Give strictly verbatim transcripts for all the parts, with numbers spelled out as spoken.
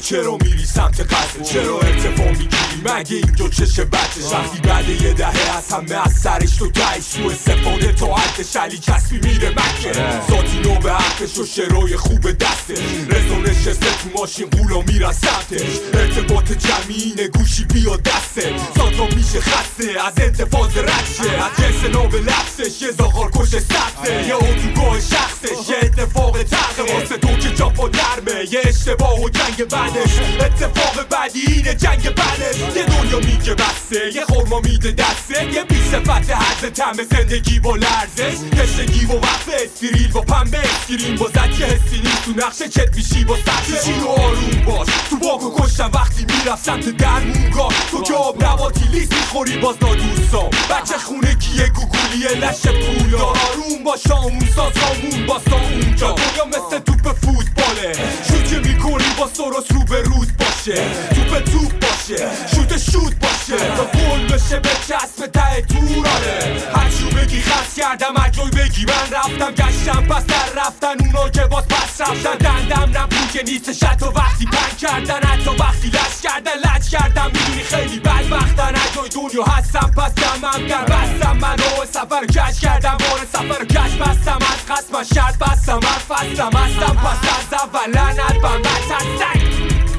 چرا میری سمت قصد؟ چرا ارتفاع میگیری؟ مگه اینجا چشه بچه؟ وقتی بعد یه دهه از همه از سرش تو تایی سو استفاده تا حد شلی کسبی میره مکه ذاتی نو به حقش و شروع خوب دسته رزو نشسته تو ماشین قولا میرن سمتش ارتباط جمعینه گوشی بیا دسته ساتو میشه خسته از انتفاض ردشه از جنس نو به لفظش یه زاغار کش سخته یه اردوگاه شخصش یه اتفاق تقه واسه تو که جاپ و درمه یه اشتباه و جنگ بعدش اتفاق بعدی اینه جنگ بعدش یه دنیا میگه بسته یه خورما میده دسته یه بی صفت حد تمه زندگی با لرزش کشتگی و وقت استریل با پنبه اسکرین با زد که حسی نیست تو نقشه چت میشی با سخت چی رو آروم باش تو باگو کشتم وقتی میرفت سمت درمونگاه تو که آب نباتی لیست میخوری باز نادوستان بچه خونه کیه گوگولیه لش پولا آروم باش آمون ساز آمون باستا اونجا دنیا مثل توپ فوتباله شوت میکنی با سروس رو به روز باشه توپ توپ باشه شوت شوت باشه تا گل بشه به چسب ته تورانه هرچیو بگی خست کردم اجای بگی من رفتم گشتم پس در رفتن اونا که باز پس رفتن دندم نبود که نیستش حتی وقتی پنگ کردن حتی وقتی لش کردن لج کردن میدونی خیلی بدبختن اجای دنیا هستم پس دمم در بستم من رو سفر کش کردم بار سفر کش بستم از قسم شرط بستم از فصلم هستم پس از اول لعنت بر من ترسک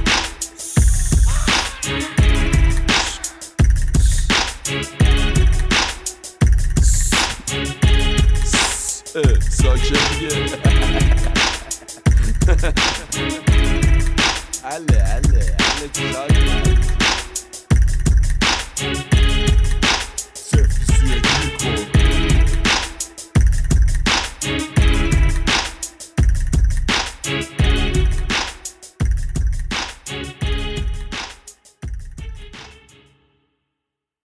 ساکت دیگه حله حله حله